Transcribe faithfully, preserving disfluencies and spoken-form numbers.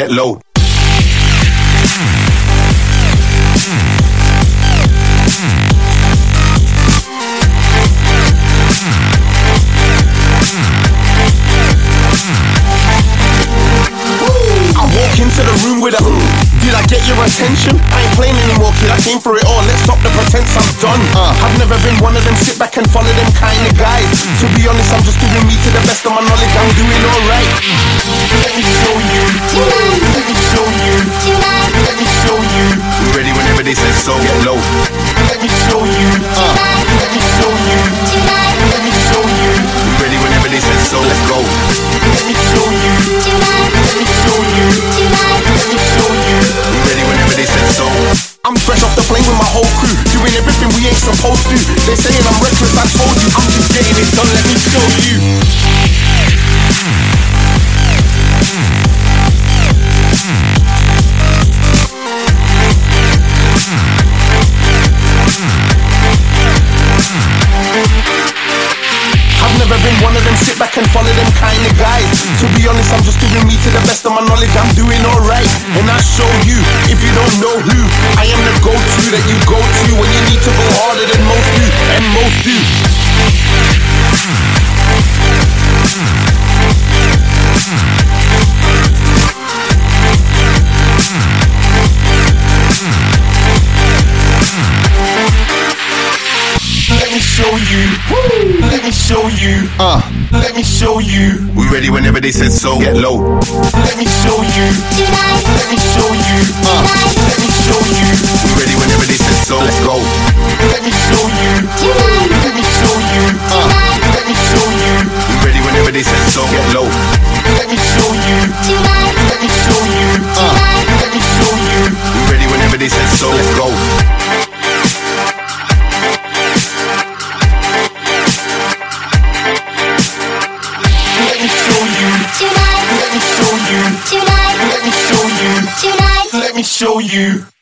get low. Into the room with a did I get your attention? I ain't playing anymore, kid, I came for it all. Let's stop the pretense, I'm done. uh, I've never been one of them sit back and follow them kind of guys. To be honest, I'm just doing me to the best of my knowledge. I'm doing alright. Let me show you tonight. Let me show you tonight. Let me show you. We ready whenever they say so. Get low. Let me show you tonight. uh, Let me show you tonight. Let me show you. We ready whenever they say so. Let's go. Let me show you tonight. Let me show you tonight. Let me show you. We ready whenever they say so. I'm fresh off the plane with my whole crew, doing everything we ain't supposed to. They saying I'm reckless, I told you. I'm just getting it done, let me show you. I've never been one of them sit back and follow them kind of guys. To be honest, I'm just doing me to the best of my knowledge. I'm doing alright, and I show you. If you don't know who, I am the go-to that you go to when you need to go harder than most do, and most do. Let me show you. Woo. Let me show you. Uh. Let me show you. We ready whenever they said so. Get low. Let me show you tonight. Let me show you. Uh. Let me show you. We ready whenever they said so. Let's go. Let me show you tonight. Let me show you. Uh. Let me show you. We ready whenever they said so. Get low. Let me show you tonight. Let me show you. Uh. Let me show you. We ready whenever they said so. Let's go. Let me show you tonight. Let me show you tonight. Let me show you tonight. Let me show you.